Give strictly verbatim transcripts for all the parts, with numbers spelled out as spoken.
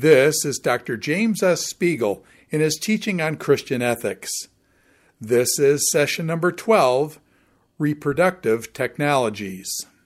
This is Doctor James S. Spiegel in his teaching on Christian ethics. This is session number twelve, Reproductive Technologies.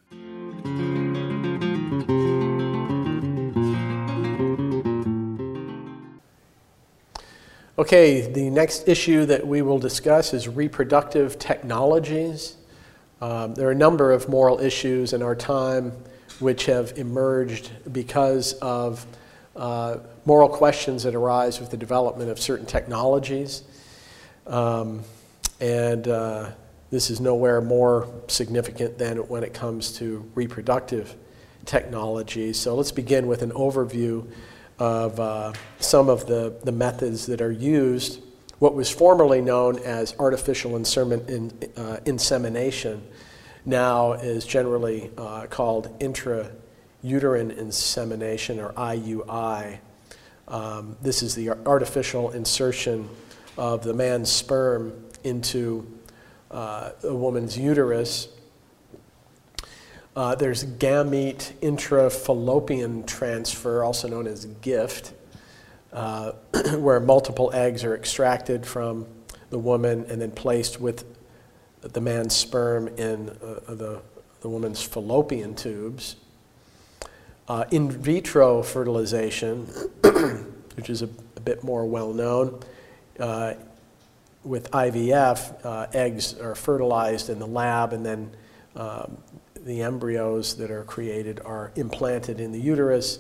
Okay, the next issue that we will discuss is reproductive technologies. Um, there are a number of moral issues in our time which have emerged because of uh, moral questions that arise with the development of certain technologies. Um, and uh, this is nowhere more significant than when it comes to reproductive technologies. So let's begin with an overview of uh, some of the, the methods that are used. What was formerly known as artificial insemin, in, uh, insemination now is generally uh, called intrauterine insemination, or I U I. Um, this is the artificial insertion of the man's sperm into uh, a woman's uterus. Uh, there's gamete intrafallopian transfer, also known as GIFT, uh, where multiple eggs are extracted from the woman and then placed with the man's sperm in uh, the, the woman's fallopian tubes. Uh, in vitro fertilization, which is a, a bit more well known, uh, with I V F, uh, eggs are fertilized in the lab, and then um, the embryos that are created are implanted in the uterus,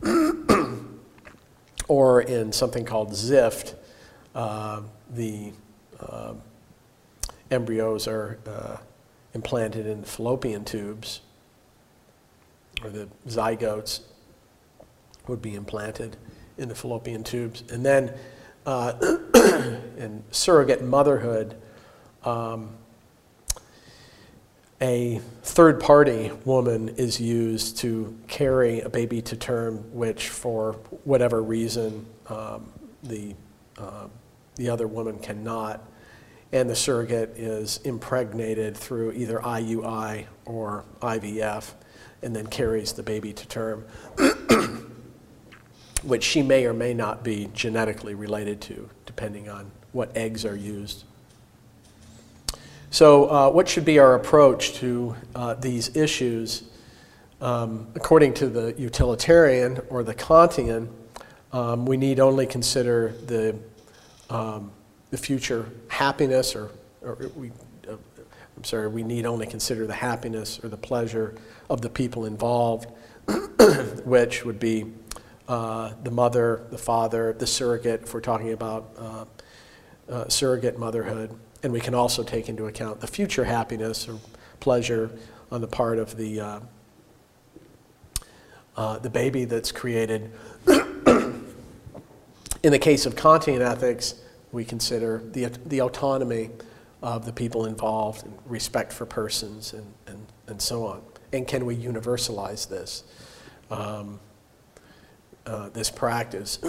or in something called ZIFT, uh, the uh, embryos are uh, implanted in the fallopian tubes, or the zygotes would be implanted in the fallopian tubes. And then uh, in surrogate motherhood, um, a third-party woman is used to carry a baby to term, which for whatever reason um, the, uh, the other woman cannot. And the surrogate is impregnated through either I U I or I V F and then carries the baby to term, which she may or may not be genetically related to, depending on what eggs are used. So uh, what should be our approach to uh, these issues? Um, according to the utilitarian or the Kantian, um, we need only consider the, um, the future happiness, or, or we, uh, I'm sorry, we need only consider the happiness or the pleasure of the people involved, which would be uh, the mother, the father, the surrogate, if we're talking about uh, uh, surrogate motherhood. And we can also take into account the future happiness or pleasure on the part of the uh, uh, the baby that's created. In the case of Kantian ethics, we consider the the autonomy of the people involved, and respect for persons, and, and, and so on. And can we universalize this um, uh, this practice?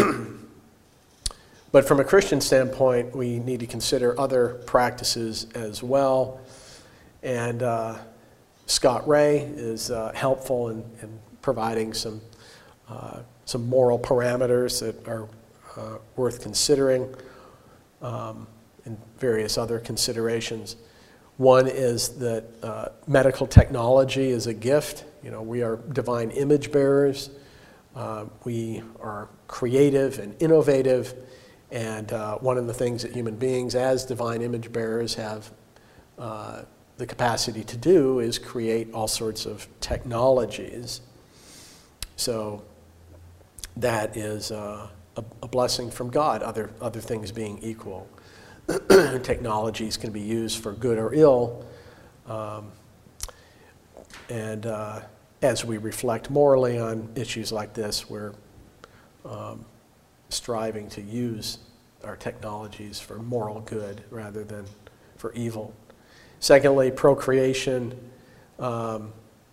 But from a Christian standpoint, we need to consider other practices as well. And uh, Scott Ray is uh, helpful in, in providing some, uh, some moral parameters that are uh, worth considering, um, and various other considerations. One is that uh, medical technology is a gift. You know, we are divine image bearers. Uh, we are creative and innovative. And uh, one of the things that human beings as divine image bearers have uh, the capacity to do is create all sorts of technologies. So that is uh, a, a blessing from God, other, other things being equal. Technologies can be used for good or ill. Um, and uh, as we reflect morally on issues like this, we're um, striving to use our technologies for moral good rather than for evil. Secondly, procreation um,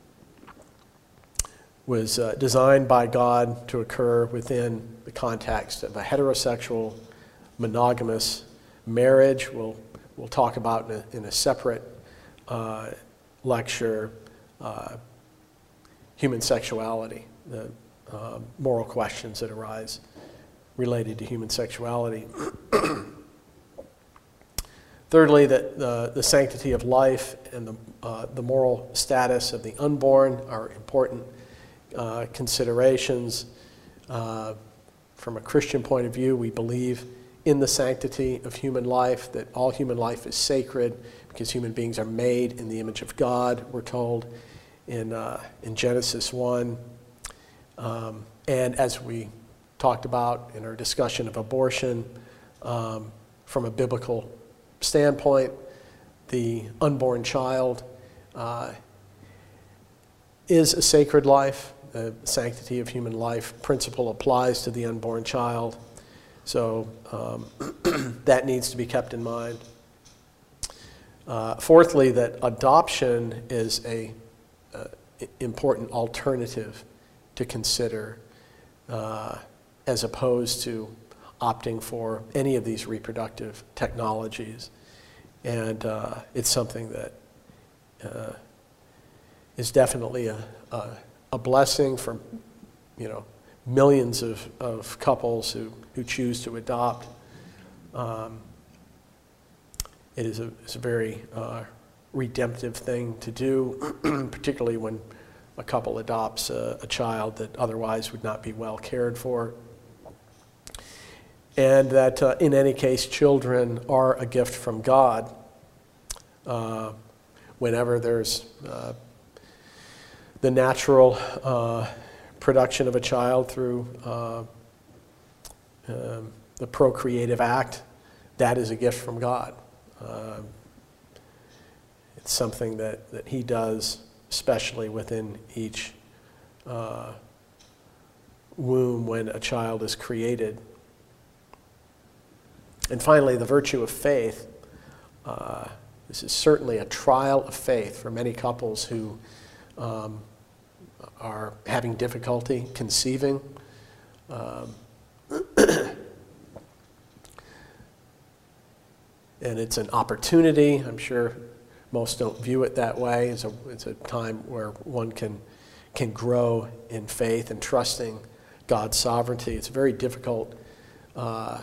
was uh, designed by God to occur within the context of a heterosexual, monogamous marriage. We'll, we'll talk about in a, in a separate uh, lecture uh, human sexuality, the uh, moral questions that arise related to human sexuality. Thirdly, that the, the sanctity of life and the, uh, the moral status of the unborn are important uh, considerations. Uh, from a Christian point of view, we believe in the sanctity of human life, that all human life is sacred because human beings are made in the image of God, we're told in, uh, in Genesis one. Um, and as we talked about in our discussion of abortion, um, from a biblical standpoint, the unborn child uh, is a sacred life. The sanctity of human life principle applies to the unborn child. So um, that needs to be kept in mind. Uh, fourthly, that adoption is a uh, important alternative to consider uh, as opposed to opting for any of these reproductive technologies. And uh, it's something that uh, is definitely a, a, a blessing for, you know, millions of, of couples who, who choose to adopt. Um, it is a, it's a very uh, redemptive thing to do, particularly when a couple adopts a, a child that otherwise would not be well cared for. And that uh, in any case, children are a gift from God. Uh, whenever there's uh, the natural uh, production of a child through uh, um, the procreative act, that is a gift from God. Uh, it's something that, that He does, especially within each uh, womb when a child is created. And finally, the virtue of faith. Uh, this is certainly a trial of faith for many couples who um, are having difficulty conceiving. Um, and it's an opportunity. I'm sure most don't view it that way. It's a, it's a time where one can, can grow in faith and trusting God's sovereignty. It's a very difficult uh,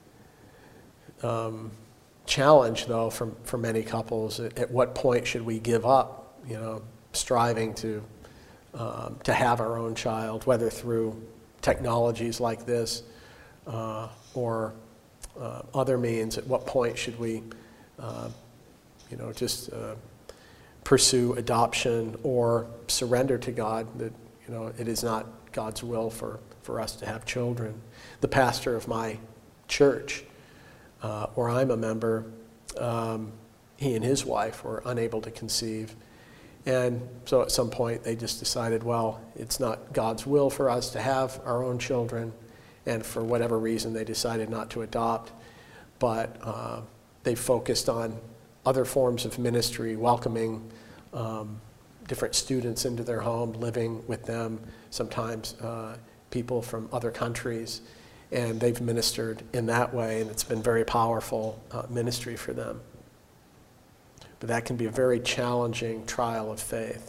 Um, challenge, though, for, for many couples. At, at what point should we give up, you know, striving to um, to have our own child, whether through technologies like this uh, or uh, other means? At what point should we, uh, you know, just uh, pursue adoption or surrender to God that, you know, it is not God's will for, for us to have children? The pastor of my church, Uh, where I'm a member, um, he and his wife were unable to conceive. And so at some point they just decided, well, it's not God's will for us to have our own children, and for whatever reason they decided not to adopt. But uh, they focused on other forms of ministry, welcoming um, different students into their home, living with them, sometimes uh, people from other countries. And they've ministered in that way, and it's been very powerful uh, ministry for them. But that can be a very challenging trial of faith.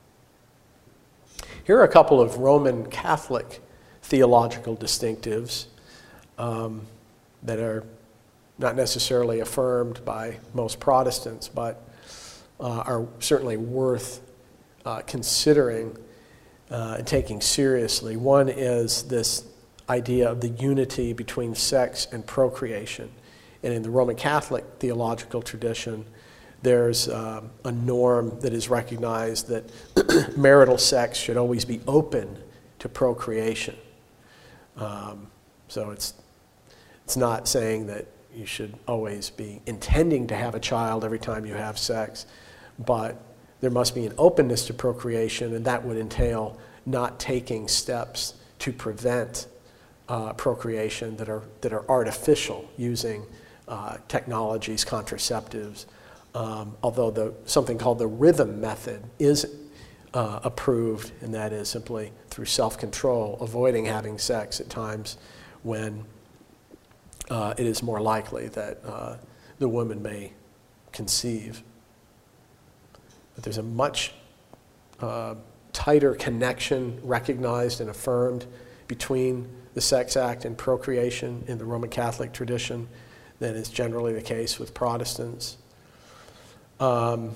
Here are a couple of Roman Catholic theological distinctives um, that are not necessarily affirmed by most Protestants, but uh, are certainly worth uh, considering uh, and taking seriously. One is this idea of the unity between sex and procreation. And in the Roman Catholic theological tradition, there's um, a norm that is recognized that marital sex should always be open to procreation. Um, so it's it's not saying that you should always be intending to have a child every time you have sex, but there must be an openness to procreation, and that would entail not taking steps to prevent Uh, procreation that are that are artificial, using uh, technologies, contraceptives. Um, although the something called the rhythm method is uh, approved, and that is simply through self-control, avoiding having sex at times when uh, it is more likely that uh, the woman may conceive. But there's a much uh, tighter connection recognized and affirmed between the sex act and procreation in the Roman Catholic tradition than is generally the case with Protestants. Um,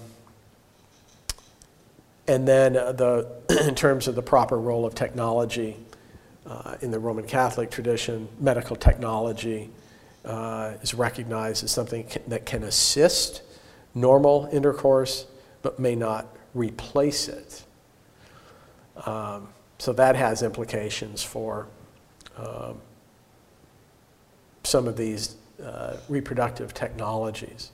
and then uh, the, in terms of the proper role of technology uh, in the Roman Catholic tradition, medical technology uh, is recognized as something that can assist normal intercourse, but may not replace it. Um, so that has implications for um, some of these uh, reproductive technologies.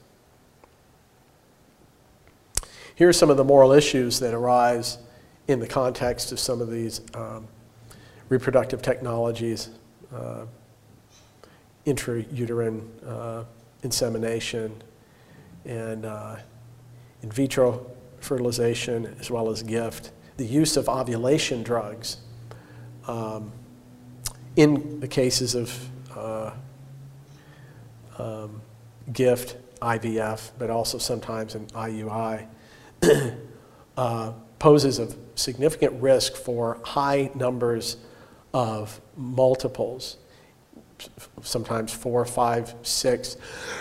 Here are some of the moral issues that arise in the context of some of these um, reproductive technologies. Uh, intrauterine uh, insemination and uh, in vitro fertilization, as well as gift. The use of ovulation drugs um, in the cases of uh, um, gift, I V F, but also sometimes in I U I, uh, poses a significant risk for high numbers of multiples, sometimes four, five, six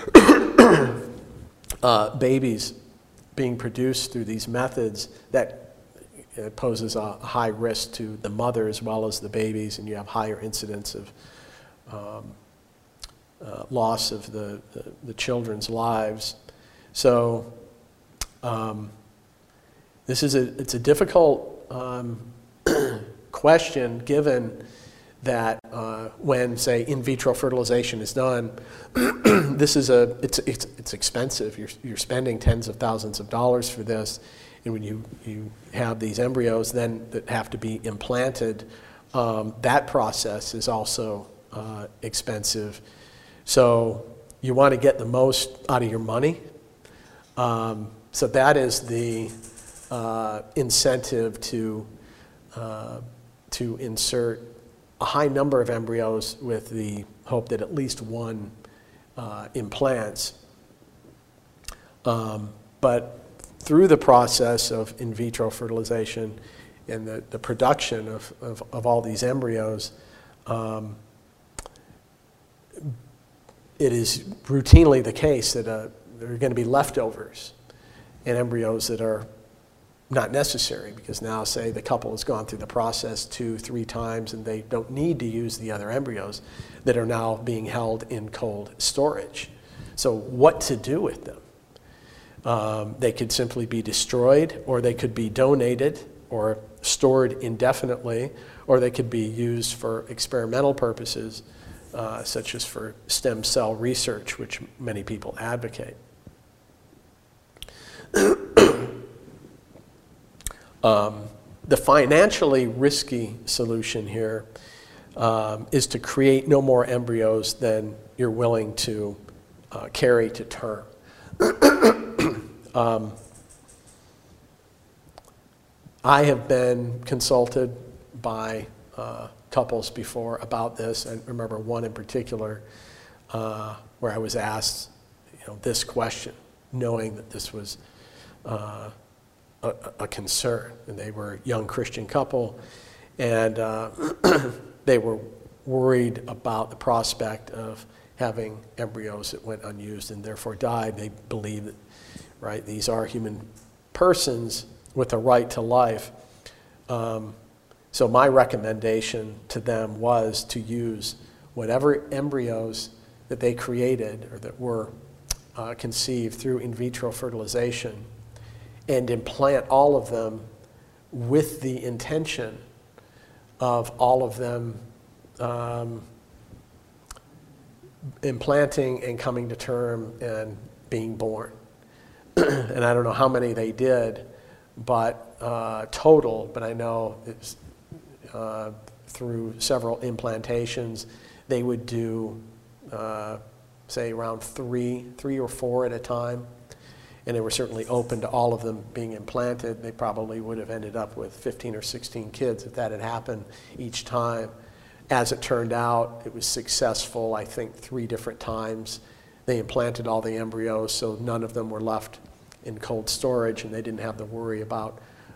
uh, babies being produced through these methods that uh, poses a high risk to the mother as well as the babies, and you have higher incidence of um, uh, loss of the, the, the children's lives. So um, this is a, it's a difficult um, question, given that uh, when, say, in vitro fertilization is done, this is a, it's, it's, it's expensive. You're, you're spending tens of thousands of dollars for this. And when you, you have these embryos then that have to be implanted, um, that process is also uh, expensive. So you want to get the most out of your money. Um, so that is the uh, incentive to, uh, to insert a high number of embryos with the hope that at least one uh, implants. Um, but through the process of in vitro fertilization and the, the production of, of, of all these embryos, um, it is routinely the case that uh, there are going to be leftovers and embryos that are not necessary, because now, say, the couple has gone through the process two, three times and they don't need to use the other embryos that are now being held in cold storage. So what to do with them? Um, they could simply be destroyed, or they could be donated or stored indefinitely, or they could be used for experimental purposes, uh, such as for stem cell research, which many people advocate. Um, the financially risky solution here um, is to create no more embryos than you're willing to uh, carry to term. um, I have been consulted by uh, couples before about this. I remember one in particular uh, where I was asked, you know, this question, knowing that this was uh, A, a concern, and they were a young Christian couple, and uh, they were worried about the prospect of having embryos that went unused and therefore died. They believe that, right, these are human persons with a right to life. Um, so my recommendation to them was to use whatever embryos that they created or that were uh, conceived through in vitro fertilization, and implant all of them with the intention of all of them um, implanting and coming to term and being born. And I don't know how many they did, but uh, total, but I know it's uh, through several implantations, they would do, uh, say, around three, three or four at a time. And they were certainly open to all of them being implanted. They probably would have ended up with fifteen or sixteen kids if that had happened each time. As it turned out, it was successful, I think, three different times. They implanted all the embryos, so none of them were left in cold storage, and they didn't have to worry about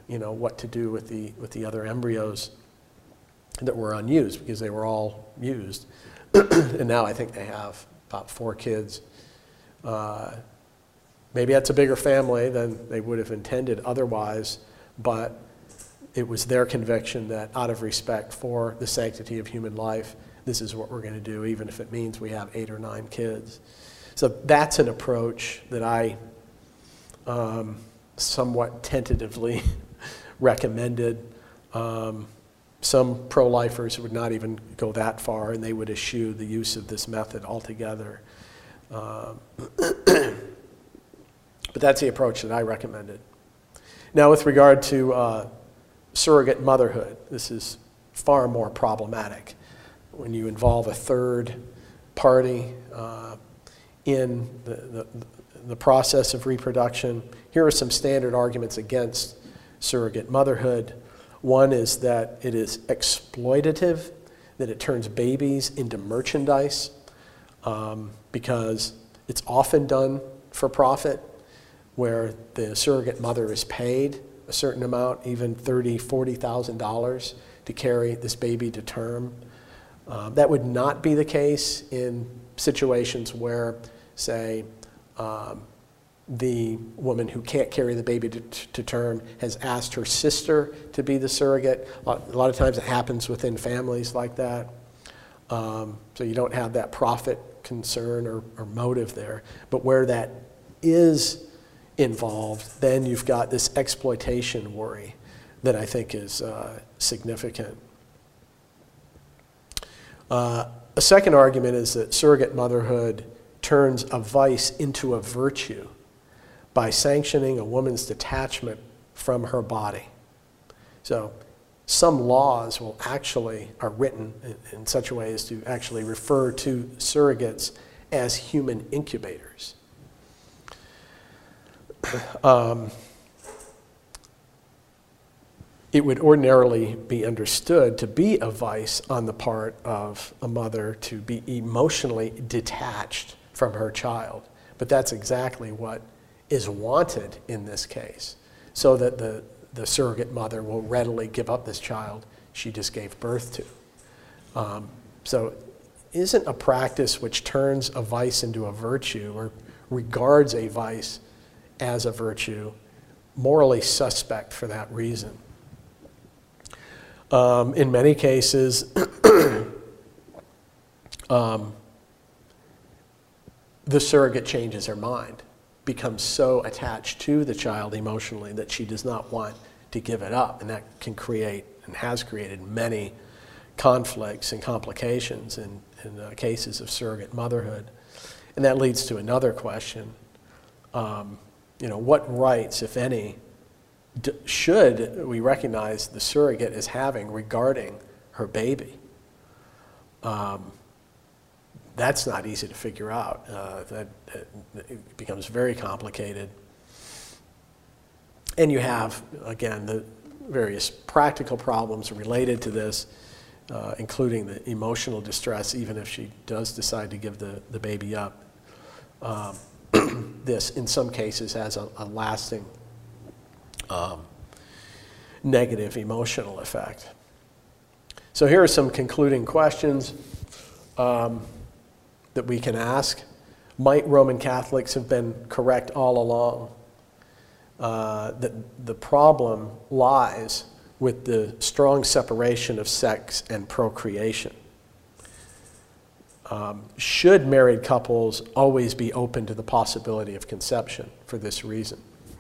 you know, what to do with the with the other embryos that were unused, because they were all used. And now I think they have about four kids. Uh, maybe that's a bigger family than they would have intended otherwise, but it was their conviction that out of respect for the sanctity of human life, this is what we're going to do, even if it means we have eight or nine kids. So that's an approach that I um, somewhat tentatively recommended. Um, some pro-lifers would not even go that far, and they would eschew the use of this method altogether. Um, but that's the approach that I recommended. Now, with regard to uh, surrogate motherhood, this is far more problematic. When you involve a third party uh, in the, the, the process of reproduction, here are some standard arguments against surrogate motherhood. One is that it is exploitative, that it turns babies into merchandise, um, because it's often done for profit, where the surrogate mother is paid a certain amount, even thirty thousand dollars, forty thousand dollars, to carry this baby to term. Uh, that would not be the case in situations where, say, um, the woman who can't carry the baby to, to term has asked her sister to be the surrogate. A lot, a lot of times it happens within families like that. Um, so you don't have that profit concern or, or motive there. But where that is involved, then you've got this exploitation worry that I think is uh, significant. Uh, a second argument is that surrogate motherhood turns a vice into a virtue by sanctioning a woman's detachment from her body. So some laws will actually, are written in, in such a way as to actually refer to surrogates as human incubators. Um, it would ordinarily be understood to be a vice on the part of a mother to be emotionally detached from her child. But that's exactly what is wanted in this case, so that the, the surrogate mother will readily give up this child she just gave birth to. Um, so isn't a practice which turns a vice into a virtue, or regards a vice as a virtue, morally suspect for that reason? Um, in many cases, um, the surrogate changes her mind, becomes so attached to the child emotionally that she does not want to give it up. And that can create, and has created, many conflicts and complications in, in uh, cases of surrogate motherhood. And that leads to another question. Um, you know, what rights, if any, D- should we recognize the surrogate as having regarding her baby? Um, that's not easy to figure out. Uh, that, that it becomes very complicated. And you have, again, the various practical problems related to this, uh, including the emotional distress, even if she does decide to give the, the baby up. Um, this, in some cases, has a, a lasting Um, negative emotional effect. So here are some concluding questions um, that we can ask. Might Roman Catholics have been correct all along? Uh, that the problem lies with the strong separation of sex and procreation. Um, should married couples always be open to the possibility of conception for this reason?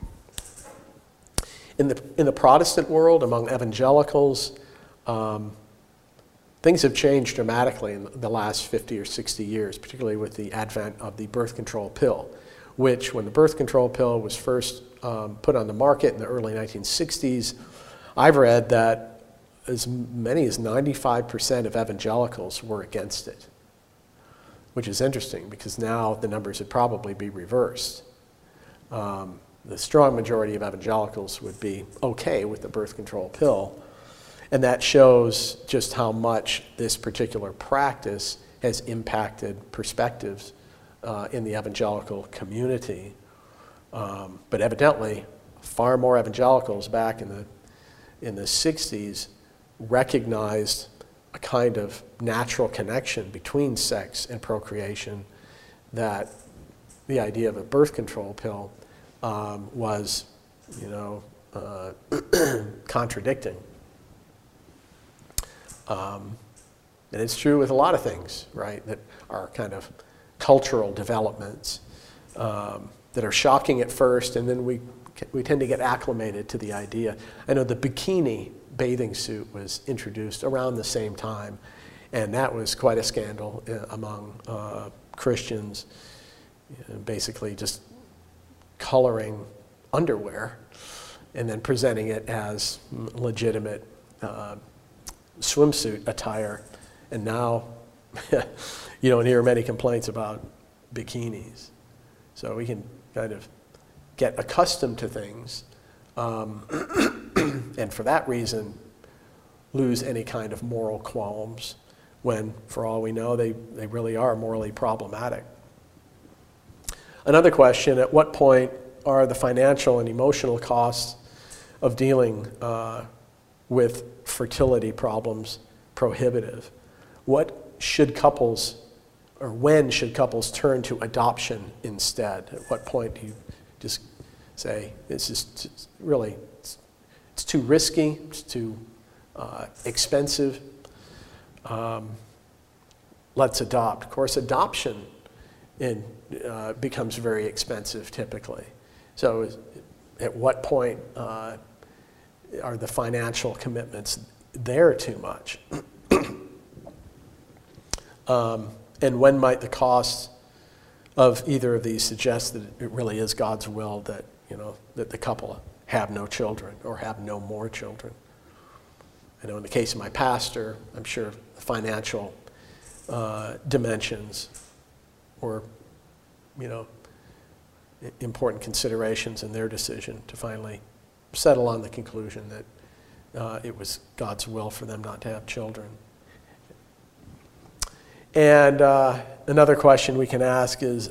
In the, in the Protestant world, among evangelicals, um, things have changed dramatically in the last fifty or sixty years, particularly with the advent of the birth control pill, which, when the birth control pill was first um, put on the market in the early nineteen sixties, I've read that as many as ninety-five percent of evangelicals were against it, which is interesting because now the numbers would probably be reversed. Um, The strong majority of evangelicals would be okay with the birth control pill. And that shows just how much this particular practice has impacted perspectives uh, in the evangelical community. Um, but evidently, far more evangelicals back in the in the sixties recognized a kind of natural connection between sex and procreation that the idea of a birth control pill um, was, you know, uh, contradicting. Um, and it's true with a lot of things, right, that are kind of cultural developments um, that are shocking at first, and then we we tend to get acclimated to the idea. I know the bikini bathing suit was introduced around the same time, and that was quite a scandal uh, among uh, Christians, you know, basically just coloring underwear and then presenting it as legitimate uh, swimsuit attire. And now you don't hear many complaints about bikinis. So we can kind of get accustomed to things, um, and for that reason lose any kind of moral qualms when, for all we know, they, they really are morally problematic. Another question, at what point are the financial and emotional costs of dealing uh, with fertility problems prohibitive? What should couples, or when should couples turn to adoption instead? At what point do you just say, this is really, it's, it's too risky, it's too uh, expensive, um, let's adopt. Of course, adoption in, uh, becomes very expensive typically. So at what point uh, are the financial commitments there too much? um, and when might the costs of either of these suggest that it really is God's will that, you know, that the couple have no children or have no more children? I know in the case of my pastor, I'm sure the financial uh, dimensions were, you know, important considerations in their decision to finally settle on the conclusion that uh, it was God's will for them not to have children. And uh, another question we can ask is,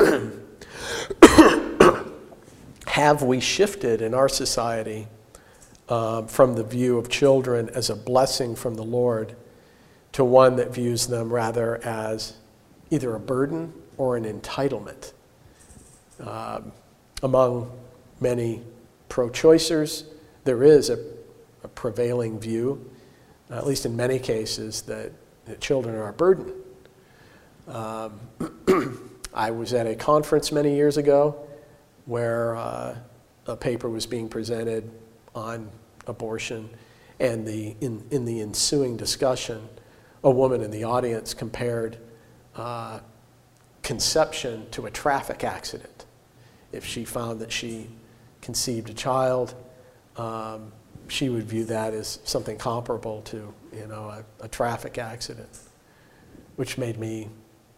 have we shifted in our society uh, from the view of children as a blessing from the Lord to one that views them rather as either a burden or an entitlement? Um, among many pro-choicers, there is a, a prevailing view, at least in many cases, that, that children are a burden. Um, I was at a conference many years ago where uh, a paper was being presented on abortion, and the, in, in the ensuing discussion, a woman in the audience compared uh, conception to a traffic accident. If she found that she conceived a child, um, she would view that as something comparable to, you know, a, a traffic accident, which made me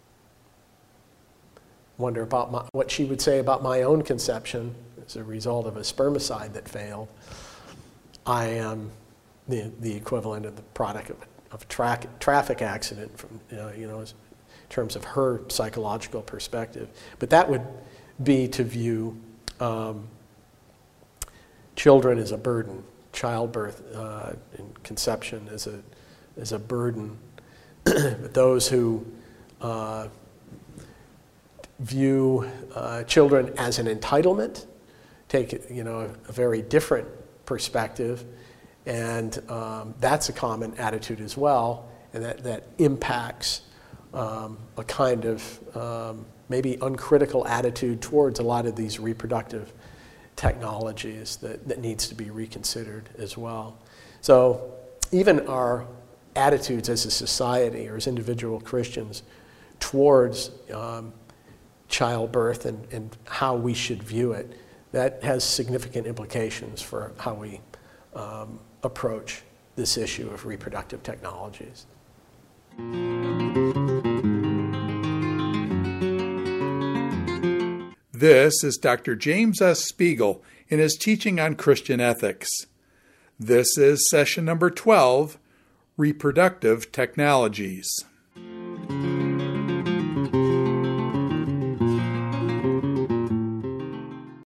wonder about my, what she would say about my own conception as a result of a spermicide that failed. I am the, the equivalent of the product of, of a tra- traffic accident from, you know, you know, in terms of her psychological perspective. But that would be to view um, children as a burden, childbirth uh, and conception as a, as a burden. But those who uh, view uh, children as an entitlement take, you know, a, a very different perspective, and um, that's a common attitude as well, and that, that impacts um, a kind of um, maybe uncritical attitude towards a lot of these reproductive technologies that, that needs to be reconsidered as well. So even our attitudes as a society or as individual Christians towards um, childbirth and, and how we should view it, that has significant implications for how we um, approach this issue of reproductive technologies. This is Doctor James S. Spiegel in his teaching on Christian ethics. This is session number twelve, Reproductive Technologies.